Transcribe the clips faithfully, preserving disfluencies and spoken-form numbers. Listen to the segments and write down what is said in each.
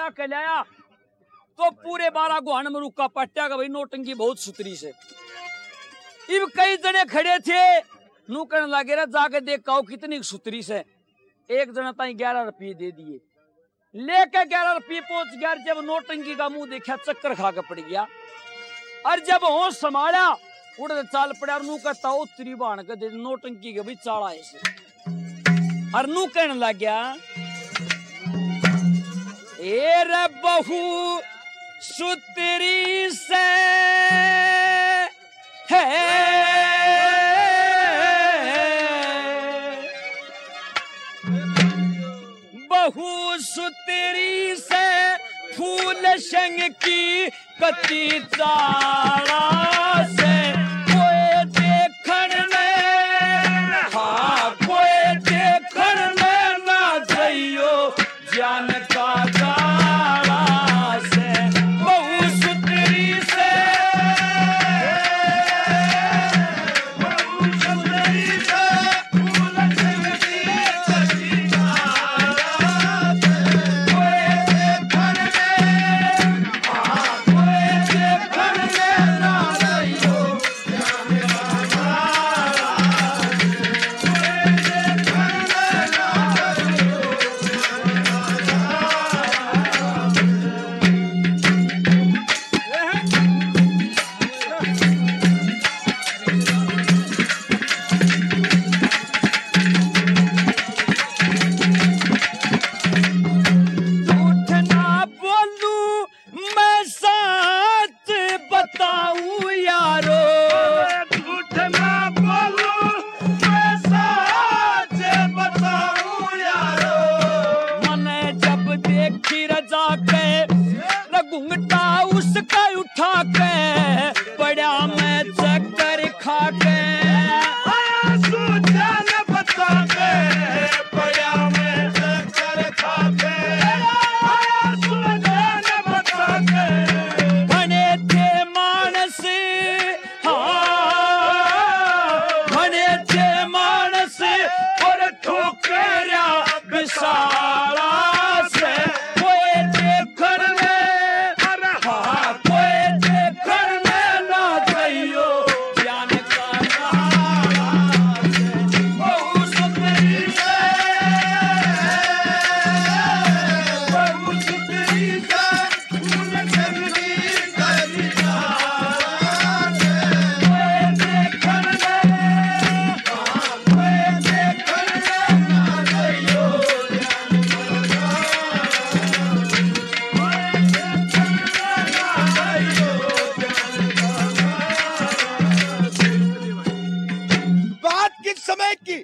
ब्याह कर लाया तो पूरे बारह गुहान में रुका पट्टा का भाई नोटंकी बहुत सुतरी से। इब कई जने खड़े थे नू कहने लगे रे जाके देखा कितनी सुतरी से। एक जना ताई ग्यारह रुपये दे दिए, लेके ग्यारह रुपये पहुंच गया। जब नोटंकी का मुंह देखा चक्कर खा के पड़ गया और जब होश संभाला उड़े चाल पड़ा। नू कहता उत्तरी बाण के दे नोटंकी के भाई चाड़ा ऐसे और नू कहने लग गया ए रे बहू सुतरी से है बहू सुतरी से फूल संग की कति चारा से कोई देखण में हाँ कोई देखण में ना जाइयो जान का गाड़ा से बहू सुतरी से बहू सुतरी से फूल संग की कति चारा से कोई देखण में हाँ कोई देखण में ना जाइयो जान का गाड़ा से कोई देखण में ना झूठ ना बोलूं मैं सच बताऊं यारो झूठ ना बोलूं मैं सच बताऊं यारो मैंने जब देखी रजा के न घूंघटा उसका उठा के बड़ा मैं चक्कर खा के आया सूझा न बता के बड़ा मैं चक्कर खा के आया सूझा न बता के बने थे मानस हाँ बने थे मानस और ठोकरा विशाला से कोई देखण में हाँ कोई देखण में ना जाइयो जान का गाड़ा से बहू सुतरी से बहू सुतरी से फूल संग की कति चारा से कोई देखण में हाँ कोई देखण में ना जाइयो जान का गाड़ा से कोई देखण में ना जाइयो जान का गाड़ा से। बात किस समय की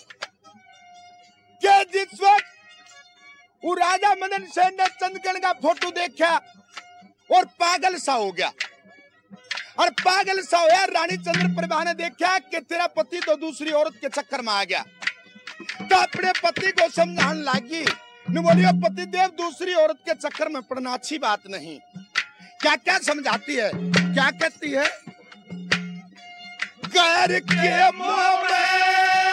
के जिस वक्त वो राजा मदन सेन ने चंद्रगढ़ का फोटो देखा और पागल सा हो गया और पागल सा होया। रानी चंद्रप्रभा ने देखा कि तेरा पति तो दूसरी औरत के चक्कर में आ गया तो अपने पति को समझाने लगी न बोलियो पति देव दूसरी औरत के चक्कर में पड़ना अच्छी बात नहीं। क्या क्या समझाती है, क्या कहती है गैर के मुंह में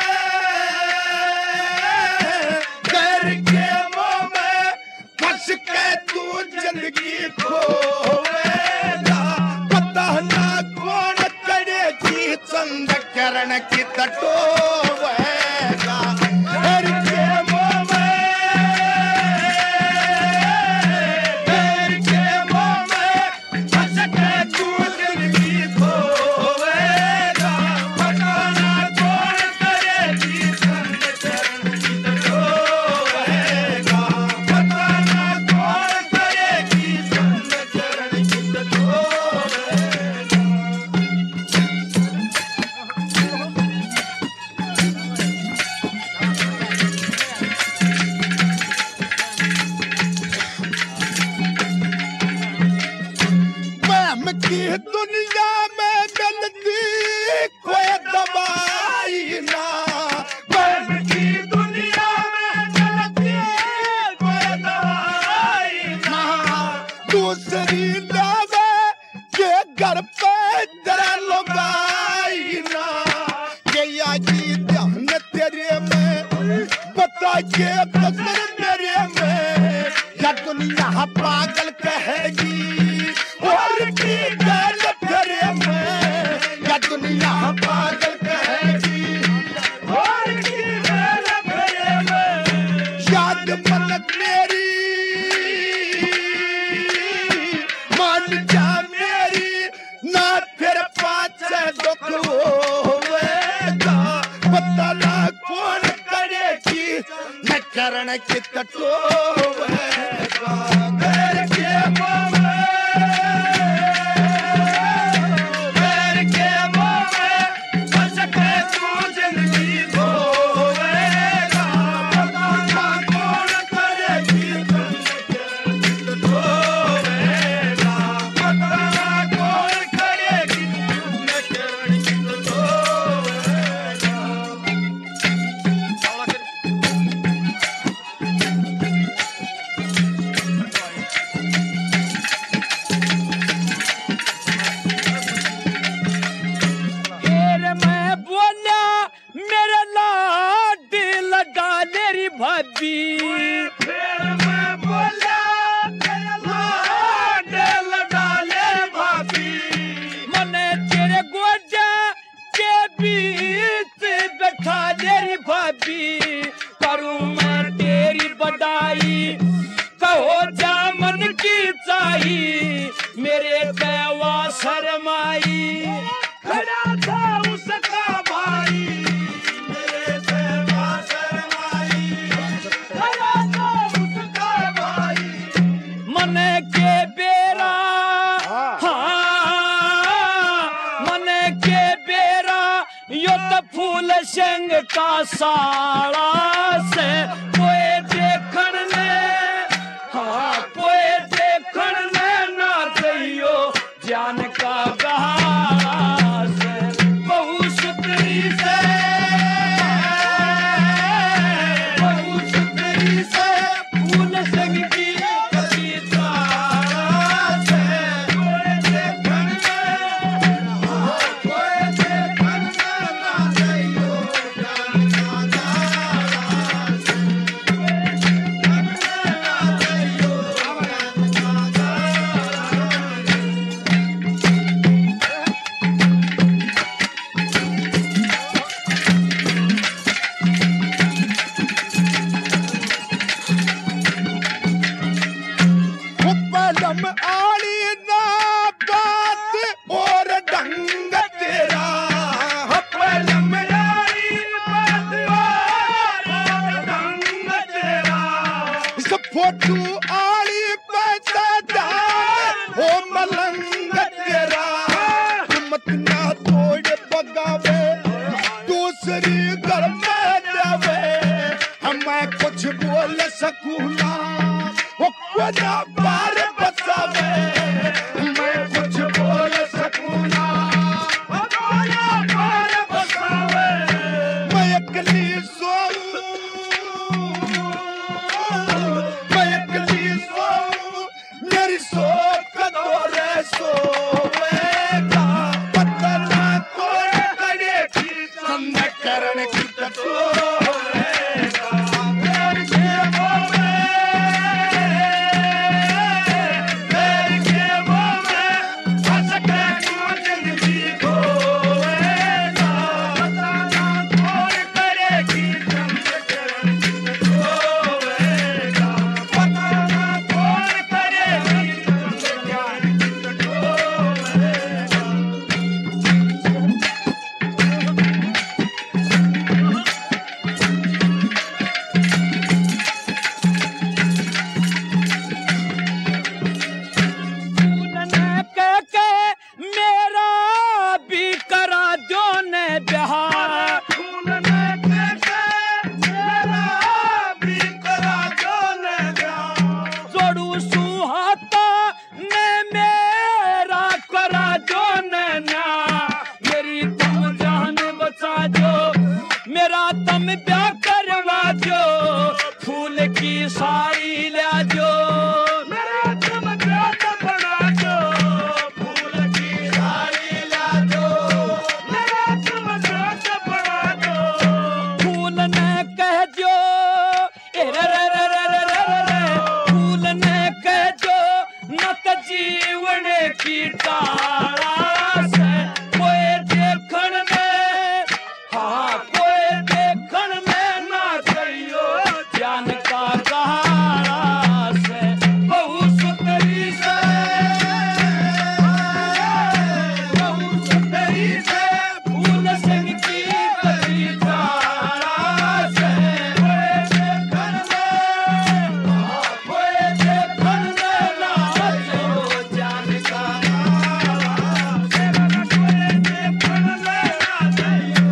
गैर के मुंह में फंस के तू जिंदगी खोएगा पता ना कौन करेगी चंद्रकिरण की तटोवेगा गैर के मुंह में गैर के मुंह में फंस के तू जिंदगी खोएगा पता ना कौन करेगी चंद्रकिरण की तटोवेगा पता ना कौन करेगी चंद्रकिरण की तटोवेगा। प्रेम की दुनिया में गलती कोई दवाई ना प्रेम की दुनिया में गलती कोई दवाई ना दूसरी लावे के घर पे जरा लगाई ना ये यागी ध्यान तेरे में बता के कसर मेरे में या दुनिया पागल कहेगी और की गल फिर में या दुनिया पागल कहेगी और की गल फिर में याद मन्नत मेरी मान जा मेरी ना फिर पाँच दुख होवेगा पता ना कौन करेगी मैं करण की कटोवेगा घर के मोमे घर के मोमे बस के तू जिंदगी होवेगा पता ना कौन करेगी कटोवेगा पता ना कौन करेगी मैं करण की कटोवेगा भाभी फिर मैं बोला तेरा लाड लगा ले भाभी मने तेरे गोजा के बीच बैठा तेरी भाभी करूं मैं तेरी बड़ाई कहो जा मन की चाही मेरे देवा शर्माई खड़ा था उसका भाई मेरे देवा मने के बेरा हाँ मने के बेरा यो तो फूल संग का साड़ा से कोई देखण ने हाँ कोई देखण ने ना कहियो जान का गहा से बहु सुतरी से बहु सुतरी से फूल संग की फोटू आली पैसा हो मलंग तेरा मत ना तोड़ बगावे दूसरी घर में जावे मैं कुछ बोल सकूं ना वो कोना बार बसावे मैं कुछ बोल सकूं ना वो कोना बार बसावे मैं अकेली सोऊं मेरी सोच कदोरे सोवेगा पता ना कौन करेगी संग करण की कटोरेगा घर के मोमे घर के मोमे हंस के तू जिंदगी खोवेगा पता ना कौन करेगी संग करण की कटोरेगा पता ना कौन करेगी कह जीवन की तारा से कोई देखण में, हाँ कोई देखण में ना करियो ज्ञान का गारा से बहु सुतरी से, बहु सुतरी से फूल संग की कली तारा से कोई देखण में, हाँ कोई देखण में ना करियो ज्ञान का गारा से कोई देखण में ना करियो।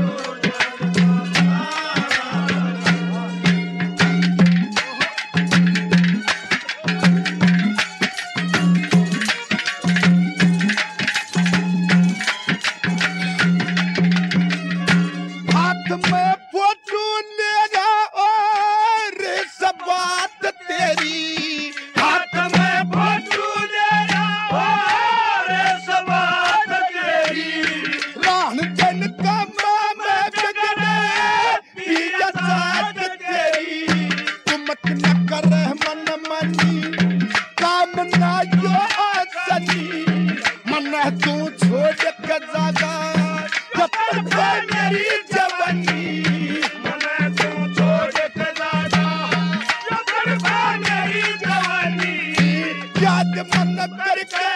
हाथ में फोटो लेगा और सब बात तेरी, हाथ में फोटो लेगा और सब बात तेरी, रान जन का माँ में बिगड़े पिया साथ तेरी, तू मत न कर मन मनी काम ना यो आसनी, मन तू छोड़ के जागा जब तक है मेरी जवानी, मन तू छोड़ के जागा जब तक है मेरी जवानी, याद मन करके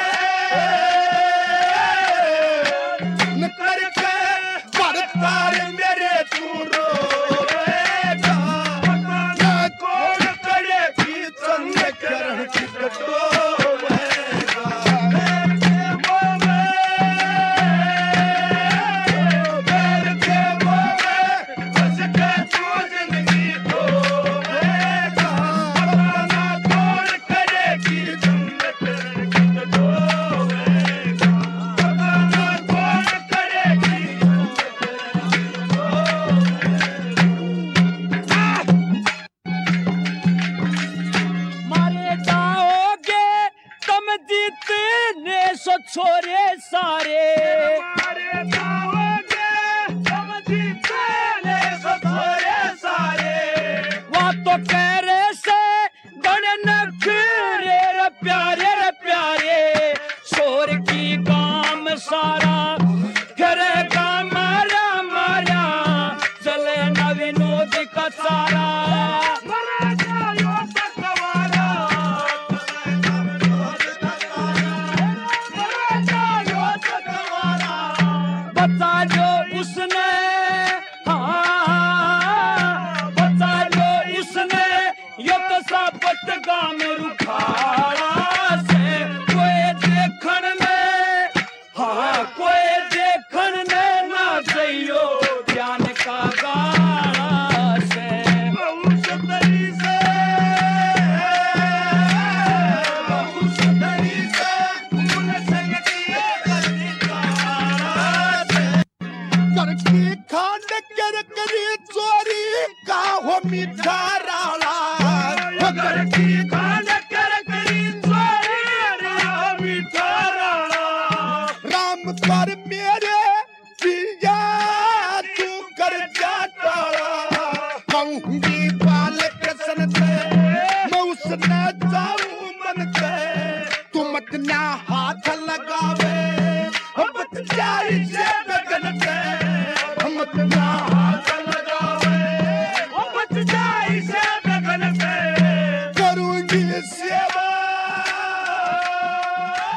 न करके पर तार मेरे तू रोएगा, न कौन करेगी चंद करण की कटोएगा। बैर के बोले बस के तू जिंदगी खोएगा, अपना कौन करेगी चंद करण की कटोएगा, अपना कौन करेगी मारे जाओगे तुम जीतने सो छोरे सारे, मारे जाओगे तुम जीतने सो छोरे सारे, वहाँ तो कह रहे से बड़े नखरे रे प्यारे रे प्यारे, शोर की काम सारा करेगा मारा मारा, चले न विनोद का सारा मरा जायो सकवारा, मरा जायो सकवारा, बता जो उसने, हाँ बता जो उसने ये तो सापट गाम रुखाड़ा से कोई देखण में, हाँ कोई देखण में ना जइयो ज्ञान का गारा से बहु सुंदरी से, बहु सुंदरी से फूल संग की कली तारा से करके खांड कर करी चोरी का हो मीठा राला, अगर की खान कर करी चोरी रे मीठा राणा, राम कर मेरे पिया तू कर जाटाला, कहूंगी बाल कृष्ण से मैं उसने जाऊं मन से, तू मत ना हाथ लगावे अब जाई से बगन से, मत ना हाथ लगावे अब जाई से बगन से, करूंगी सेवा